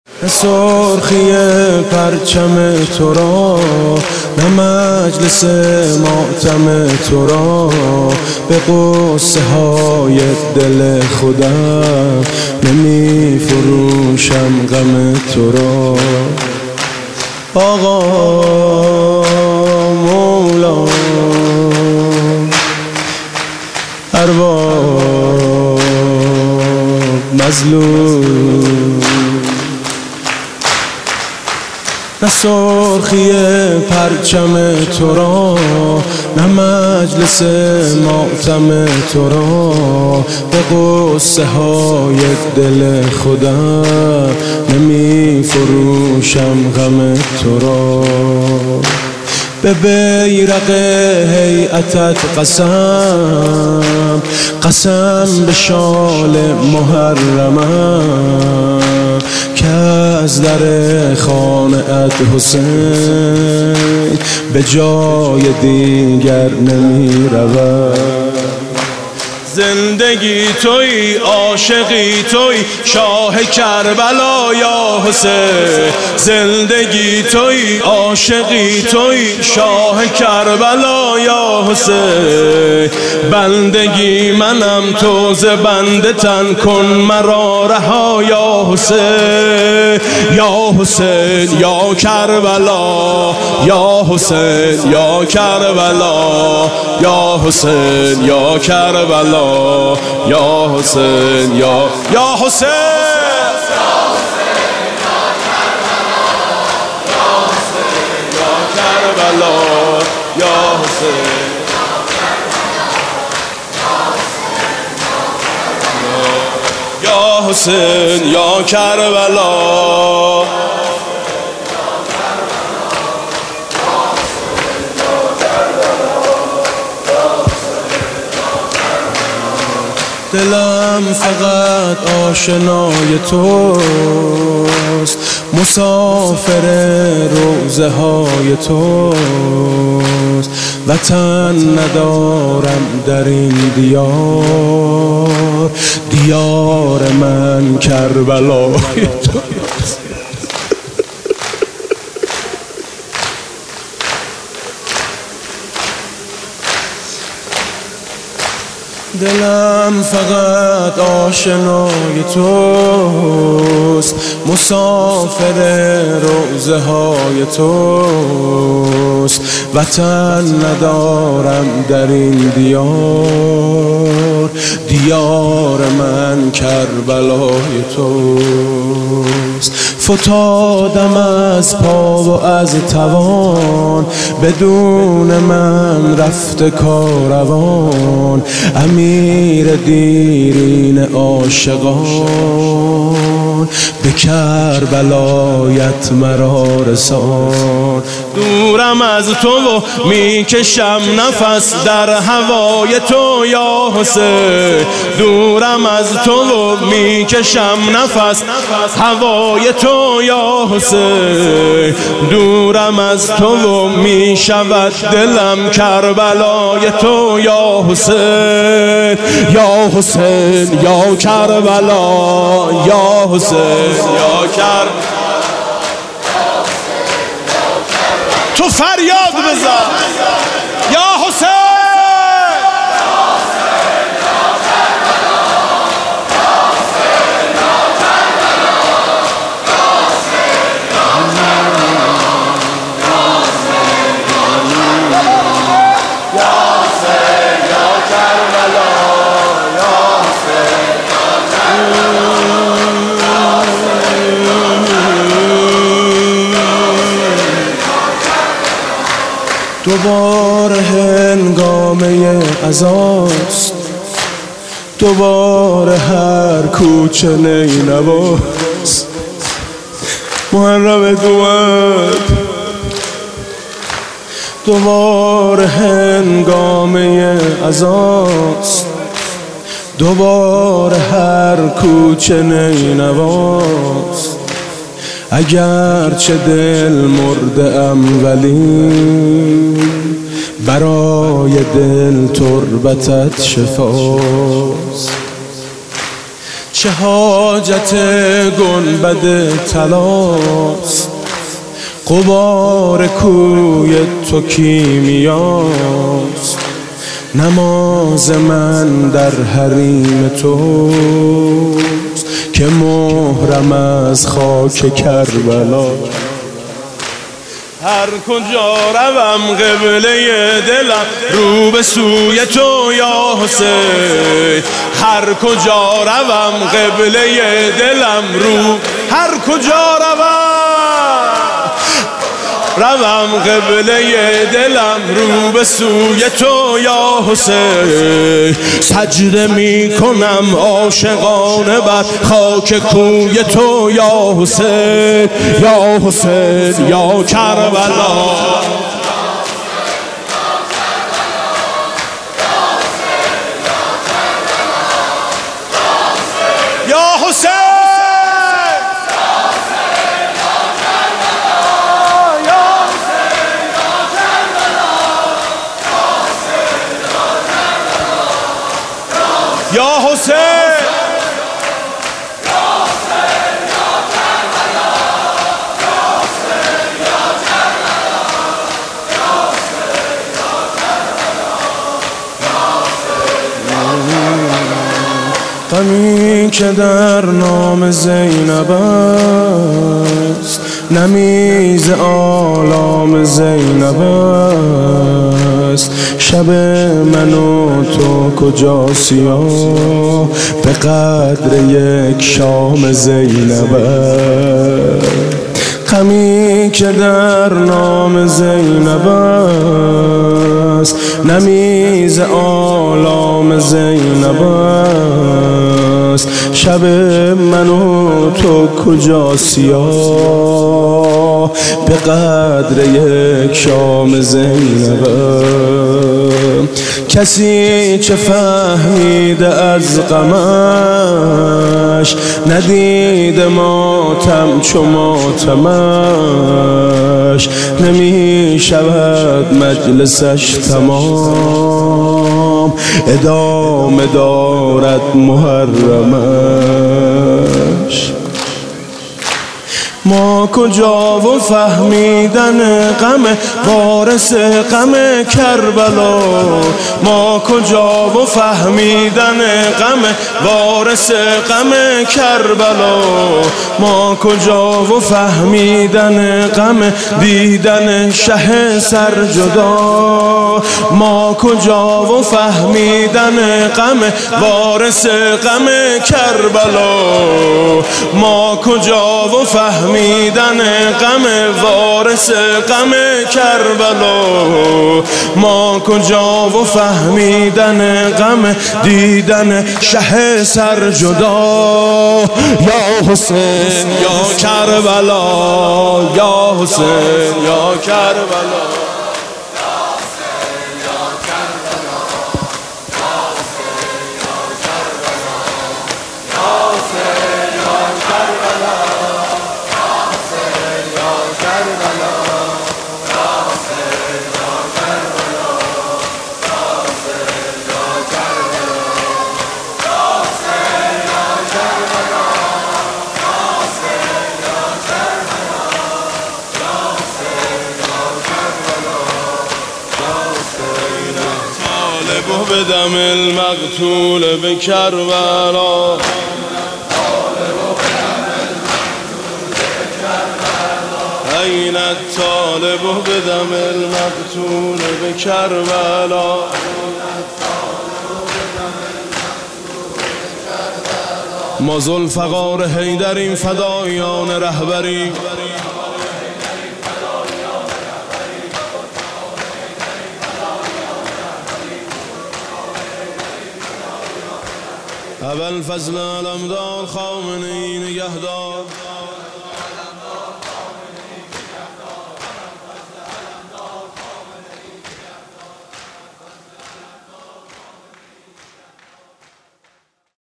سرخی پرچم تو را، نه مجلس ماتم تو را، به قصه های دل خودم نمی فروشم غم تو را. آقا مولا ارباب مظلوم، نه سرخی پرچم تو را، نه مجلس ماتم تو را، به قصه های دل خودم نمی فروشم غم تو را. به بیرق هیئتت قسم، قسم به شال محرمم، که از در خانه‌ات حسین به جای دیگر نمی رود. زندگی توی، عاشقی توی، شاه کربلا یا حسین. زندگی توی، عاشقی توی، شاه کربلا یا حسین. بندگی منم، تو ز بنده تن کن مرا رها یا حسین. یا حسین یا کربلا، یا حسین یا کربلا، یا حسین یا کربلا، یا حسین یا حسین، یا کربلا، یا حسین، یا حسین یا کربلا. دلم فقط آشنای توست، مسافر روزه های توست. وطن ندارم در این دیار، دیار من کربلای توست. دلم فقط آشنای توست، مسافر روزه های توست. وطن ندارم در این دیار، دیار من کربلای توست. فتادم از پا و از توان، بدون من رفت کاروان. امیر دیرین عاشقان، به کربلایت مرا رسان. دورم از تو و میکشم نفس در هوای تو یا حسین. دورم از تو و میکشم نفس هوای تو یا حسین. دورم از تو و میشود دلم کربلای تو یا حسین. یا حسین یا کربلا، یا حسین یا کربلا. تو فریاد بزن یا حسین. دوباره هنگامه عزاست، دوباره هر کوچه نینواست. محرم اومد، دوباره هنگامه عزاست، دوباره هر کوچه نینواست. اگرچه دل مرده ام ولی برای دل تربتت شفاست. چه حاجت گنبد طلاست، غبار کوی تو کیمیاست. نماز من در حریم توست که محرم از خاک کربلا. هر کجا روم قبله دلم رو به سوی تو یا حسین. هر کجا روم قبله دلم رو، هر کجا روم قبله دلم رو به سوی تو یا حسین. سجده می کنم عاشقانه بر خاک کوی تو یا حسین، یا حسین یا کربلا. یا حسین یا حسین غمی که در نام زینب است، نمیز آلام زینب است. شب من و تو کجا سیاه به قدر یک شام زینب است. غمی که در نام زینب است، نمیز آلام زینب است. شب من و تو کجا سیاه به قدر یک شام زینب. کسی چه فهمیده از غمش، ندیده ماتم چو ماتمش. نمی شود مجلسش تمام، ادامه دارد محرمش. ما کجا و فهمیدن غم وارث غم کربلا. ما کجا و فهمیدن غم وارث غم کربلا. ما کجا و فهمیدن غم دیدن شه سرجدا. ما کجا و فهمیدن غم وارث غم کربلا. ما کجا و فهمیدن غم وارث غم کربلا. ما کجا و فهمیدن غم دیدن شه سرجدا. یا حسین یا کربلا، یا حسین یا کربلا. بدم المقتول به کربلا. این الطالب بدم المقتول به کربلا. ما ذوالفقار حیدریم فدایان رهبری. ابوالفضل علمدار خامنه‌ای نگهدار.